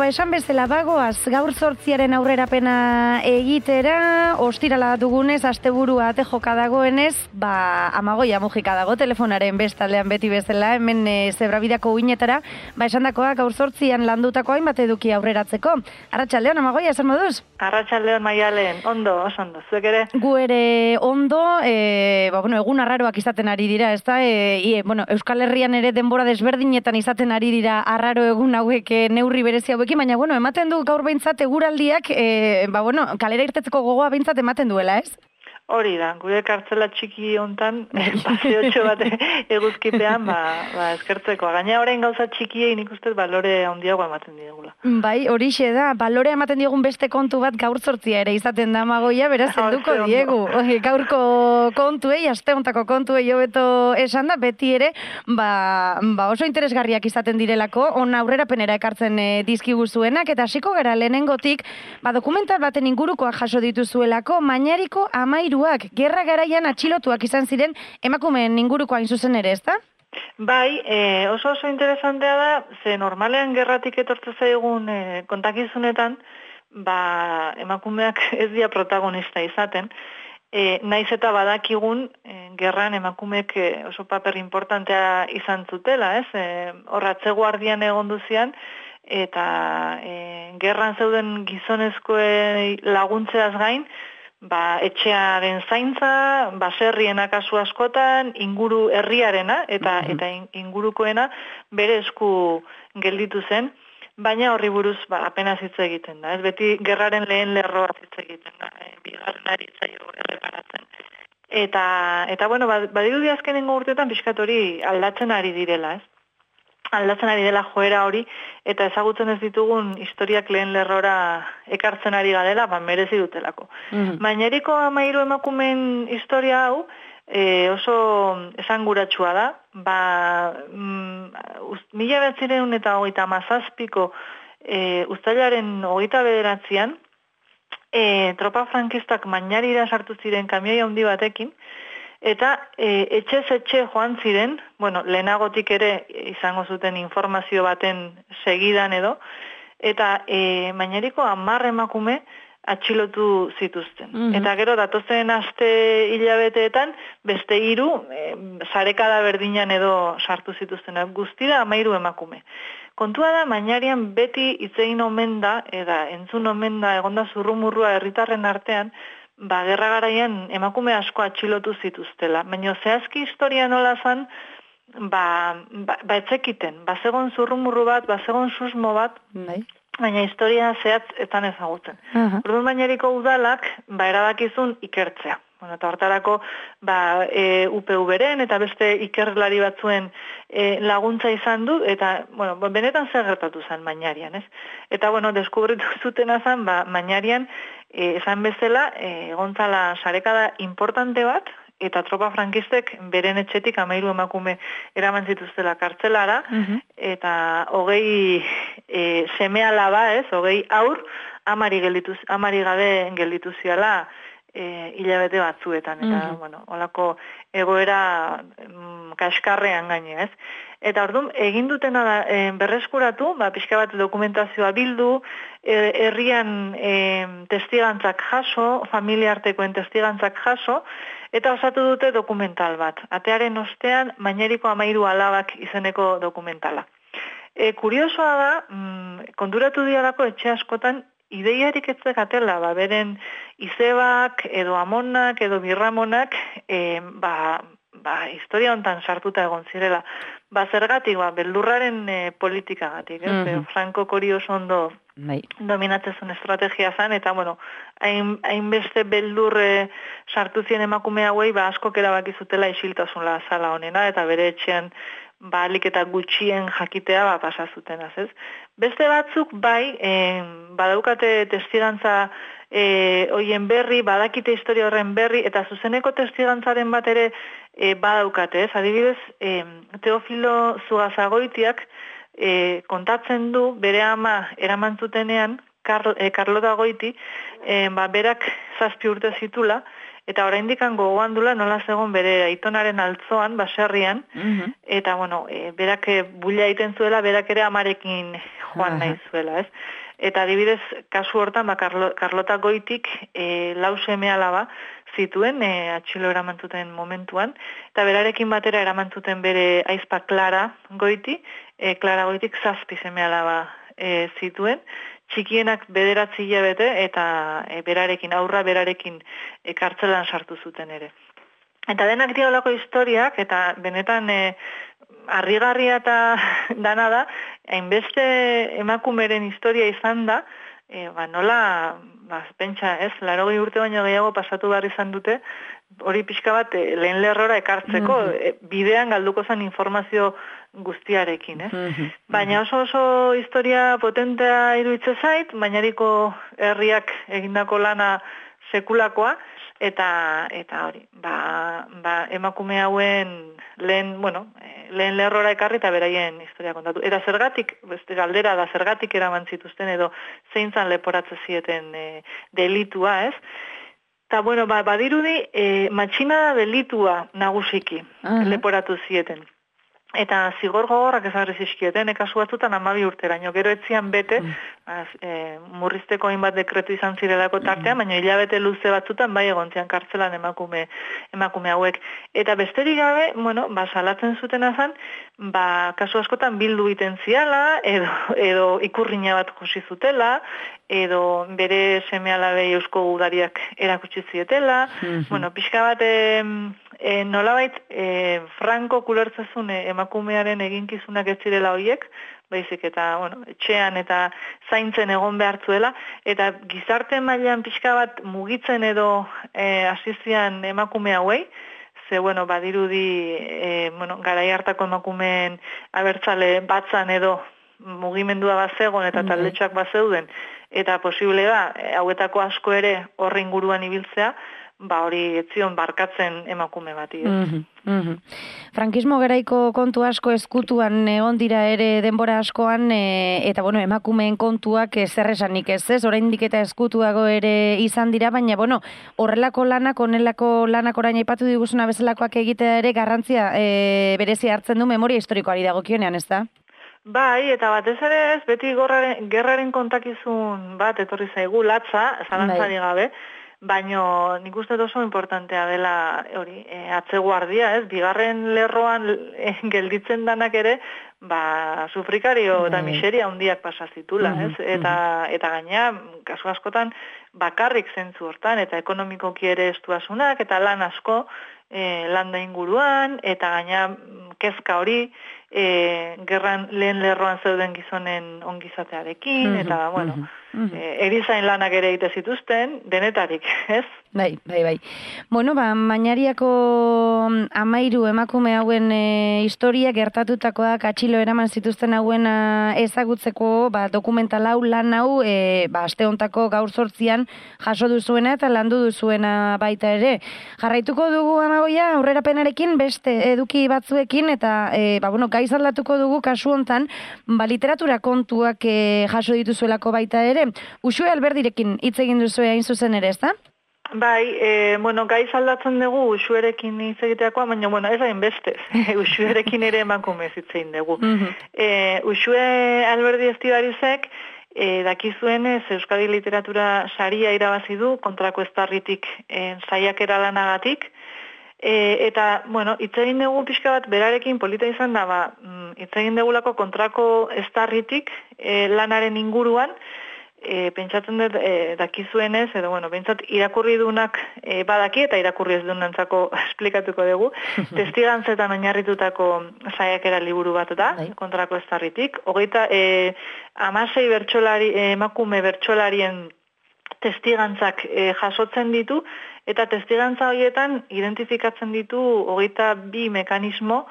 esan bezala bagoaz, gaur 8 aurrerapena egitera, ostirala dugunez, asteburua ate joka dagoenez, Amagoia Mujika dago telefonaren bestaldean beti bezala, hemen Zebrabidako uinetara, esandakoa gaur 8 landutako hainbat eduki aurreratzeko. Arratsaldeon, Amagoia, esan moduz? Arratsaldeon, Maialen, ondo, oso ondo, zuek ere? Gu ere ondo, egun arraroak izaten ari dira, ezta? Euskal Herrian ere denbora desberdinetan izaten ari dira arraro egun hauek neurri berezi hauekin, baina ematen du gaur behintzat eguraldiak, kalera irtetzeko gogoa behintzat ematen duela, ez? Hori da, gure kartzela txiki hontan, paseotxo bat eguzkipean, eskertzeko. Gaina orain gauza txikiei nik ustez balore handiagoa ematen diegula. Bai, horixe da, balore ematen diegun beste kontu bat gaur 8 ere izaten da, Amagoia, beraz helduko diegu. Gaurko kontuei, aste hontako kontuei hobeto esan da, beti ere, oso interesgarriak izaten direlako, on aurrerapenera ekartzen dizkiguzuenak, eta hasiko gara lehenengotik, dokumental baten ingurukoak jaso dituzuelako, Mañariko 13 gerra garaian atxilotuak izan ziren emakumeen inguruko hain zuzen ere, ezta? Bai, oso interesantea da, ze normalean gerratik etortzen zaigun kontakizunetan, emakumeak ez dira protagonista izaten, naiz eta badakigun gerran emakumeek oso paper importantea izan zutela, ez? Horratze guardian egon duzian, eta gerran zeuden gizonezkoen laguntzeaz gain, etxearen zaintza, baserriena kasu askotan, inguru herriarena eta ingurukoena bere esku gelditu zen, baina horri buruz apenas hitz egiten da. Ez beti gerraren lehen lerroa hitz egiten da, bigarren ari zaio erreparatzen. Eta badirudi azkenengo urteetan pixkat hori aldatzen ari direla, ez? Aldatzen ari dela joera hori, eta ezagutzen ez ditugun historiak lehen lerrora ekartzen ari garela, merezi dutelako. Mañariko 13 emakumeen historia hau oso esanguratsua da, 1937ko uztailaren 29an, tropa frankistak Mañarira sartu ziren kamioi handi batekin, eta etxez etxe joan ziren, lehenagotik ere izango zuten informazio baten segidan edo, eta Mañariko 10 emakume atxilotu zituzten. Eta gero datozen aste hilabeteetan beste 3 sarekada berdinan edo sartu zituzten. Guztira 13 emakume. Kontua da, Mañarian beti hitzein omen da, eta entzun omen da, egonda zurrumurrua herritarren artean, gerra garaian emakume asko atxilotu zituztela. Baina zehazki historia nola zan, etzekiten. Bazegon zurrumurru bat, bazegon susmo bat, baina historia zehatz etan ezagutzen. Orduan Mañariko udalak, erabakizun ikertzea. Eta hortarako, UPV-ren eta beste ikerlari batzuen laguntza izan du, eta, benetan zer gertatu zen Mañarian, ez? Eta, deskubritu zutena zen, Mañarian, esan bezala, egontzala sarekada importante bat, eta tropa frankistek beren etxetik 13 emakume eraman zituztela kartzelara, eta 20 seme-alaba, ez, 20 haur, amari gabe gelditu ziala hilabete batzuetan, eta, holako egoera kaskarrean gaine, ez? Eta orduan, egin dutena da berreskuratu, pixka bat dokumentazioa bildu, herrian testigantzak jaso, familiartekoen testigantzak jaso, eta osatu dute dokumental bat. Atearen ostean, Mañariko 13 alabak izeneko dokumentala. Kuriosoa da, konturatu dialako etxe askotan, ideiarik etzek atela, beren izebak, edo amonak, edo birramonak, historia hontan sartuta egon zirela. Zergatik, beldurraren politikagatik, Franco hori oso ondo dominatzezun estrategia zan, eta, hainbeste beldur sartu zien emakume hauei, askok erabakizutela isiltasun zala honena, eta bere etxean alik eta gutxien jakitea pasazuten, ez? Beste batzuk badaukate testigantza hoien berri, badakite historia horren berri, eta zuzeneko testigantzaren bat ere badaukate, ez? Adibidez, Teofilo Zugazagoitiak kontatzen du bere ama eraman zutenean, Carlota Goiti, berak 7 urte zitula, eta oraindik gogoan dula nola zegoen bere aitonaren altzoan, baserrian, eta, berak bulla egiten zuela, berak ere amarekin joan nahi zuela, ez? Eta adibidez, kasu hortan, Carlota Goitik 4 seme-alaba zituen, atxilo eramantuten momentuan, eta berarekin batera eramantuten bere aizpa Clara Goiti, Clara Goitik 7 seme-alaba zituen, txikienak 9 hilabete eta aurra berarekin kartzelan sartu zuten ere. Eta denak diolako historiak, eta benetan harrigarria eta dana da, hainbeste emakumeren historia izan da, nola, pentsa, 80 urte baino gehiago pasatu behar izan dute, hori pixka bat lehen lerrora ekartzeko, bidean galduko zen informazio guztiarekin, ez? Baina oso historia potentea iruditzen zait, bainariko herriak egindako lana sekulakoa, eta hori, emakume hauen lehen lerrora ekarri eta beraien historia kontatu. Eta zergatik, galdera da zergatik eraman zituzten edo zeintzan leporatzen zieten delitua, ez? Eta, badirudi, matxina delitua nagusiki leporatu zieten. Eta zigor gogorrak ezagri zizkieten, kasu batzutan 12 urteraino, gero etzian bete, murrizteko hainbat dekretu izan zirelako tartean, baina hilabete luze batzutan bai egontzian kartzelan emakume hauek. Eta besterik gabe, salatzen zutena zen, kasu askotan bildu iten ziala, edo ikurrina bat josi zutela, edo bere seme-alabei eusko udariak erakutsi zietela, pixka bat nolabait Franco kulertzezun emakumearen eginkizunak ez zirela horiek, baizik eta etxean eta zaintzen egon behartzuela, eta gizarte mailan pixka bat mugitzen edo asizian emakume hauei, ze badirudi garai hartako emakumeen abertzale batzan edo mugimendua bazegon eta taldetxoak bazeuden, eta posible da, hauetako asko ere horre inguruan ibiltzea, hori etzion barkatzen emakume bati. Frankismo garaiko kontu asko ezkutuan egon dira ere denbora askoan, eta emakumeen kontuak zer esanik ez, oraindik eta ezkutuago ere izan dira, baina horrelako lanak, orain aipatu diguzuna bezalakoak egitea ere garrantzia berezia hartzen du memoria historikoari dagokionean, ez da? Bai, eta batez ere ez, beti gerraren kontakizun bat etorri zaigu, latza, zalantzari gabe, baina nik uste oso importantea dela hori atzeguardia, ez? Bigarren lerroan gelditzen danak ere, sufrikario eta miseria handiak pasa zitula, ez? Eta gaina, kasu askotan, bakarrik zentzu hortan, eta ekonomikoki ere estuasunak, eta lan asko, landa inguruan, eta gaina kezka hori, gerran lehen lerroan zeuden gizonen ongizatearekin, eta, erizain lanak ere egite zituzten, denetarik, ez? Bai. Mañariako 13 emakume hauen historia gertatutakoak atxilo eraman zituzten hauen ezagutzeko dokumental hau, lan hau, aste hontako gaur 8an jaso duzuena eta landu duzuena baita ere. Jarraituko dugu Amagoia aurrerapenarekin beste eduki batzuekin eta gaiz aldatuko dugu kasu hontan literatura kontuak jaso dituzuelako baita ere. Uxue Alberdirekin hitz egin duzu hain zuzen ere, ezta? Bai, gaiz aldatzen dugu Uxuerekin hitz egiteakoa, baina ez hain bestez. Uxuerekin ere emakumez hitz egin dugu. Uxue Alberdi Estibarizek dakizuenez Euskadi Literatura saria irabazi du kontrako estarritik saiakera lanagatik. Eta, hitz egin dugu pixka bat berarekin polita izan da, hitz egin dugulako kontrako estarritik lanaren inguruan, pentsatzen dut dakizuenez, edo, pentsat irakurri dunak badaki eta irakurri ez dunantzako esplikatuko dugu, testigantzetan oinarritutako saiakera liburu bat da, kontrako estarritik. 16 emakume bertsolarien testigantzak jasotzen ditu, eta testigantza horietan identifikatzen ditu 22 mekanismo,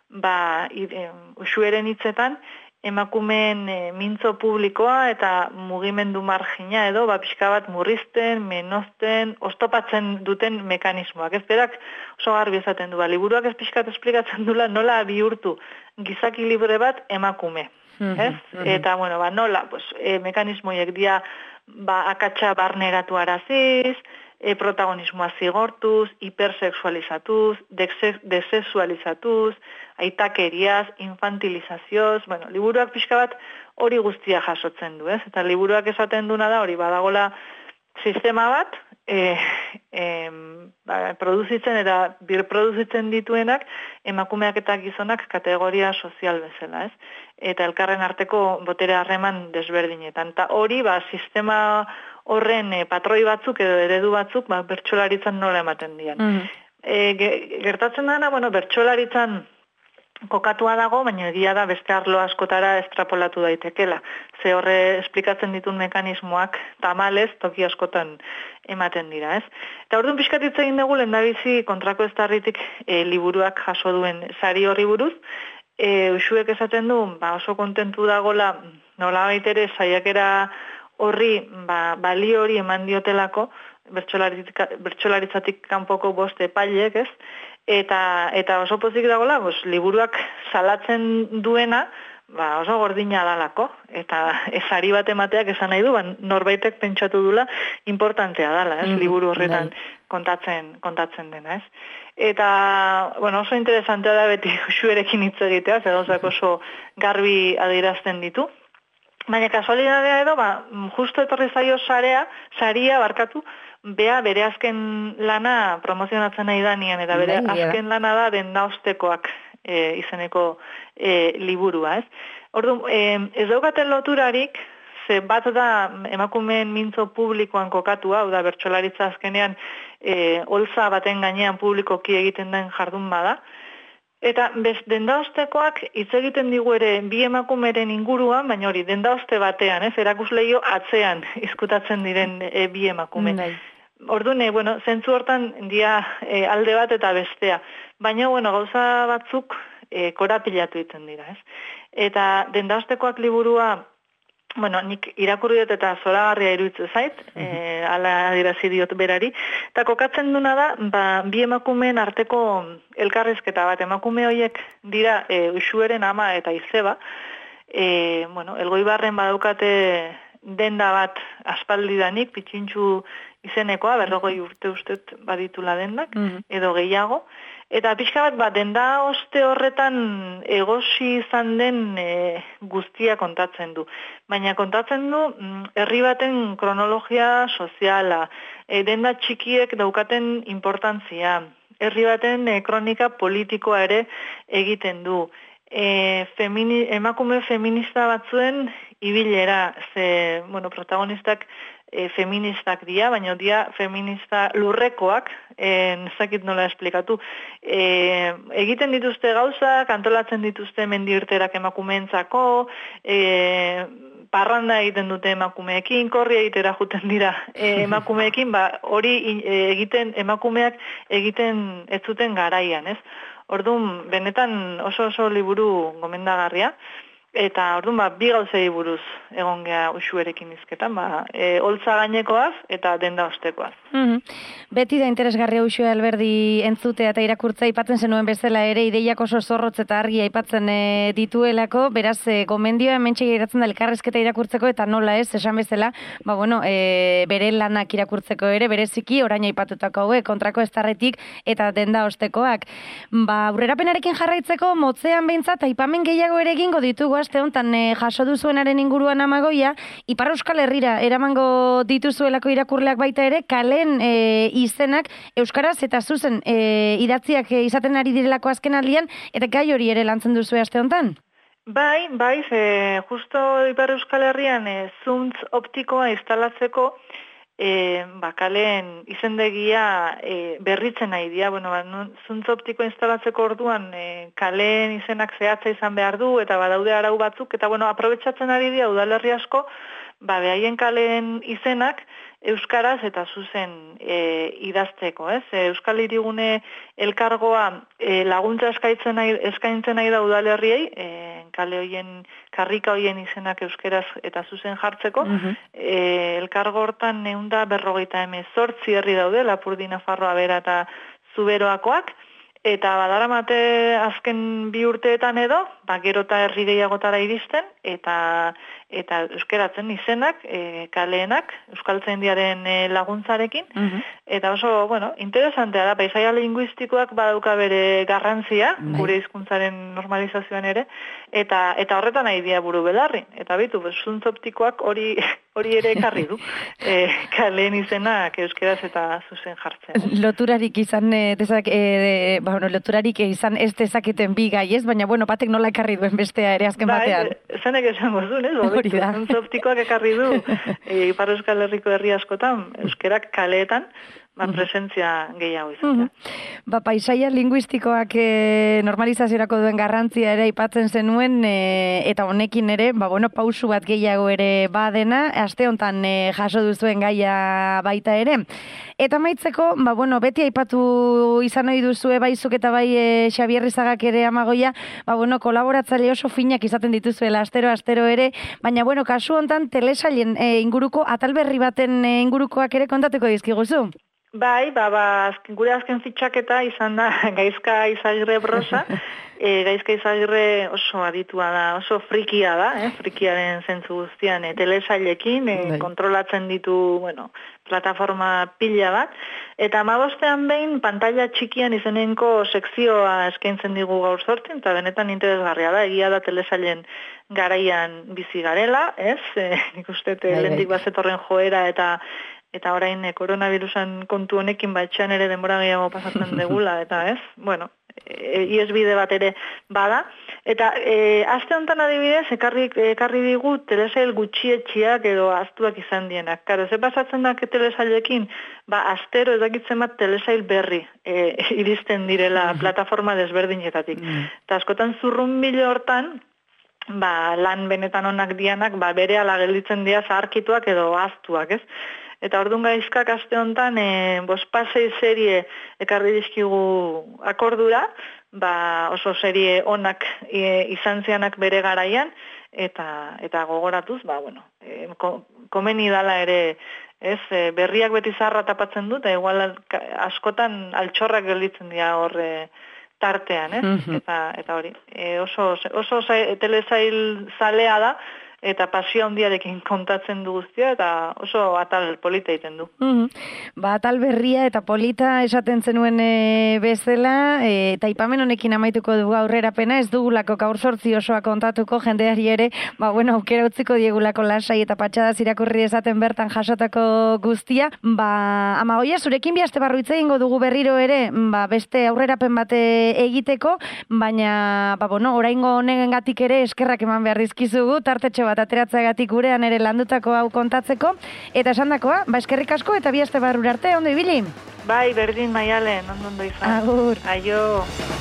Uxueren hitzetan, emakumeen mintzo publikoa eta mugimendu margina edo, pixka bat murrizten, menozten, oztopatzen duten mekanismoak. Ez berak oso garbi esaten du, liburuak ez pixkat esplikatzen dula nola bihurtu gizaki libre bat emakume. ez? Eta, bueno, nola, pues, mekanismoiek dia, akatsa barneratu araziz, protagonismoa zigortuz, hipersexualizatuz, desexualizatuz, aitakeriaz, infantilizazioz, bueno, liburuak pixka bat hori guztia jasotzen du, ez? Eta liburuak esaten duna da hori badagola sistema bat, produzitzen eta birproduzitzen dituenak emakumeak eta gizonak kategoria sozial bezala, ez? Eta elkarren arteko botere harreman desberdinetan. Eta hori, sistema horren patroi batzuk edo eredu batzuk bertsolaritzan nola ematen dian. Gertatzen dana, bertsolaritzan kokatua dago, baina egia da beste arlo askotara estrapolatu daitekela. Ze horre esplikatzen ditun mekanismoak tamalez toki askotan ematen dira, ez? Eta orduan pixkatitza egin dugu lehendabizi kontrako estarritik liburuak jaso duen sari horri buruz. Uxuek esaten du, oso kontentu dagola nola baitere saiakera horri balio hori eman diotelako bertsolaritzatik kanpoko bost epailek, ez? Eta oso pozik dagoela, liburuak salatzen duena, oso gordina dalako, eta sari bat emateak esan nahi du, norbaitek pentsatu dula importantea dala, ez? Liburu horretan kontatzen dena, ez? Eta, oso interesantea da beti Uxuerekin hitz egitea, gauzak oso garbi adierazten ditu. Baina kasualidadea edo, justo etorri zaio saria barkatu, bere azken lana promozionatzen nahi danian, eta bere azken lana da Dendaostekoak izeneko liburua, ez? Ordu, ez daukaten loturarik, ze bat da emakumeen mintzo publikoan kokatua, hau da bertsolaritza azkenean holtza baten gainean publikoki egiten den jardun bada, eta Dendaostekoak hitz egiten digu ere bi emakumeren inguruan, baina hori Dendaoste batean, ez? Erakusleio atzean izkutatzen diren bi emakume. Orduan, zentzu hortan dia alde bat eta bestea. Baina, gauza batzuk korapilatu egiten dira, ez? Eta Dendaostekoak liburua, nik irakurri dut eta zoragarria iruditzen zait, ala adirazi diot berari, eta kokatzen duna da, bi emakumeen arteko elkarrizketa bat, emakume horiek dira Uxueren ama eta izeba, Elgoibarren badaukate denda bat aspaldidanik, pitxintxu izenekoa, 40 urte ustez baditula dendak, edo gehiago, eta pixka bat Dendaoste horretan egosi izan den guztia kontatzen du. Baina kontatzen du herri baten kronologia soziala, denda txikiek daukaten importantzia, herri baten kronika politikoa ere egiten du. Emakume feminista batzuen ibilera, ze, protagonistak feministak dira, baina dira feminista lurrekoak, nezakit nola esplikatu. Egiten dituzte gauzak, antolatzen dituzte mendirterak emakumeentzako, parranda egiten dute emakumeekin, korri egitera juten dira emakumeekin, hori emakumeak egiten ez zuten garaian, ez? Orduan, benetan oso liburu gomendagarria, eta orduan, bi gauzei buruz egon geha Uxuerekin izketan, holtza gainekoaz eta Dendaostekoaz. Beti da interesgarria Uxue Alberdi entzutea eta irakurtza aipatzen zenuen bezala ere, ideiak oso zorrotz eta argi aipatzen dituelako, beraz, gomendioa hementxe geratzen da elkarrezketa irakurtzeko eta nola ez, esan bezala, bere lanak irakurtzeko ere, bereziki orain aipatutako hauek, kontrako estarretik eta Dendaostekoak. Aurrerapenarekin jarraitzeko, motzean behintzat, aipamen gehiago ere egingo ditugu aste honetan jaso duzuenaren inguruan Amagoia, Ipar Euskal Herrira eramango dituzuelako irakurleak baita ere, kalen izenak euskaraz eta zuzen idatziak izaten ari direlako azken aldian, eta gai hori ere lantzen duzu aste honetan? Bai, justo Ipar Euskal Herrian zuntz optikoa instalatzeko kaleen izendegia berritzen nahi dira. Zuntz optiko instalatzeko orduan kaleen izenak zehatza izan behar du, eta badaude arau batzuk, eta aprobetxatzen ari dira udalerri asko, behaien kaleen izenak euskaraz eta zuzen idazteko, ez? Euskal Hirigune elkargoa laguntza eskaintzen nahi da udalerriei, kale hoien, karrika hoien izenak euskaraz eta zuzen jartzeko. Elkargo hortan 158 herri daude, Lapurdi, Nafarroa, Bera eta Zuberoakoak, eta badaramate azken 2 urteetan edo, gero eta herri gehiagotara iristen, eta euskeratzen izenak, kaleenak, euskaltzaindiaren laguntzarekin, eta oso, interesantea da, paisaia linguistikoak badauka bere garrantzia, gure hizkuntzaren normalizazioan ere, eta horretan nahi dia buru belarri. Eta bitu, zuntz optikoak hori ere ekarri du, kaleen izenak euskeraz eta zuzen jartzen. Loturarik izan, loturarik izan ez dezaketen bi gai ez, baina, batek nola ekarri duen bestea ere azken batean. Zenek esango zuen, ez? Zuntz optikoak ekarri du, Ipar Euskal Herriko herri askotan, euskerak kaleetan, presentzia gehiago izatea. Paisaia linguistikoak normalizaziorako duen garrantzia ere aipatzen zenuen, eta honekin ere, pausu bat gehiago ere badena, aste hontan jaso duzuen gaia baita ere. Eta maitzeko, beti aipatu izan ohi duzue baizuk eta bai Xabier Rizagak ere Amagoia, kolaboratzaile oso finak izaten dituzuela astero ere, baina kasu hontan telesailen inguruko atal berri baten ingurukoak ere kontatuko dizkiguzu. Bai, gure azken fitxaketa izan da Gaizka Izagirre Brosa. Gaizka Izagirre oso aditua da, oso frikia da, frikiaren zentzu guztian telesailekin, kontrolatzen ditu, plataforma pila bat. Eta 15ean behin pantalla txikian izenenko sekzioa eskaintzen digu gaur sortzen, eta benetan interesgarria da, egia da telesailen garaian bizi garela, ez? Nik uste lentik bazetorren joera eta orain koronavirusan kontu honekin etxean ere denbora gehiago pasatzen degula, eta ez? Iesbide bat ere bada. Eta aste honetan adibidez, ekarri digu telesail gutxietxiak edo ahaztuak izan dienak. Karo, ze pasatzen da telesailekin, astero edakitzen bat telesail berri iristen direla plataforma desberdinetatik. Eta askotan zurrunbilo hortan, lan benetan onak dianak, bere ala gelditzen dira zaharkituak edo ahaztuak, ez? Eta orduan Gaizkak aste honetan, bospasei serie ekarri dizkigu akordura, oso serie onak izan zianak bere garaian, eta gogoratuz, komeni dala ere, ez, berriak beti zaharra tapatzen dut, igual askotan altxorrak gelditzen dira horre tartean, ez? Eta hori, oso telesail zalea da, eta pasio handiarekin kontatzen du guztia, eta oso atal polita egiten du. Atal berria eta polita esaten zenuen bezala, eta aipamen honekin amaituko dugu aurrerapena, ez dugulako gaur 8 osoa kontatuko jendeari ere, aukera utziko diegulako lasai eta patxadaz irakurri esaten bertan jasotako guztia. Amagoia, zurekin bi aste barru hitz egingo dugu berriro ere, beste aurrerapen bat egiteko, baina, oraingo honengatik ere eskerrak eman behar dizkizugu, tartetxo bat ateratzeagatik gurean ere landutako hau kontatzeko, eta esandakoa, eskerrik asko eta bi aste barrura arte, ondo ibili? Bai, berdin Maialen, ondo izan. Agur. Aio.